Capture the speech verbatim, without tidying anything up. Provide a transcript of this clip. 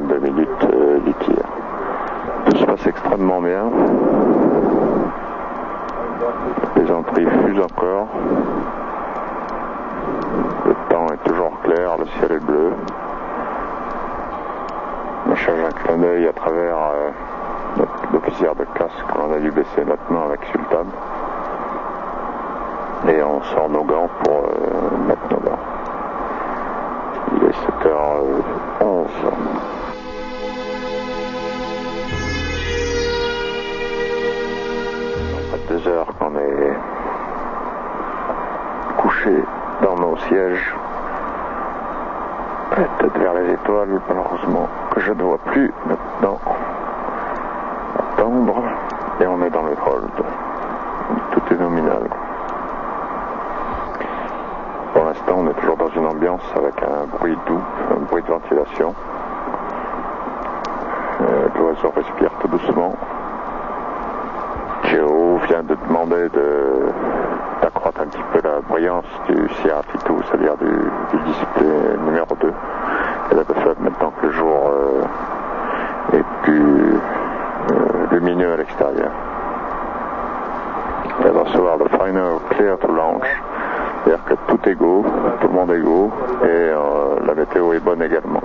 quarante-deux minutes euh, du tir. Tout se passe extrêmement bien. Les entrées fusent encore. Le temps est toujours clair, le ciel est bleu. On change un clin d'œil à travers euh, l'officier de casque qu'on a dû baisser maintenant avec Sultan. Et on sort nos gants pour euh, mettre nos gants. Il est sept heures onze. Ça fait deux heures qu'on est couché dans nos sièges, la tête vers les étoiles, malheureusement, que je ne vois plus maintenant. Attendre, et on est dans le hold. Tout est nominal. Pour l'instant, on est toujours dans une ambiance avec un bruit doux, un bruit de ventilation. Euh, L'oiseau respire tout doucement. Joe vient de demander de, d'accroître un petit peu la brillance du C R T deux, c'est-à-dire du, du display numéro deux. Elle a fait maintenant que le jour euh, est plus euh, lumineux à l'extérieur. Elle va recevoir le final clear to launch. C'est-à-dire que tout est go, tout le monde est go, et euh, la météo est bonne également.